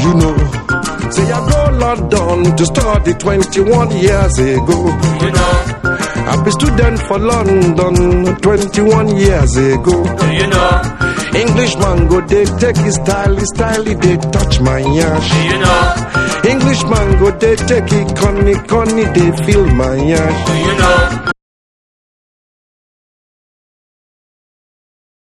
you know? Say I go London to study 21 years ago. You know? I be student for London 21 years ago. You know? Englishman go they take his style, they touch my yash. You know? Englishman go they take it, conny, they feel my yash. You know?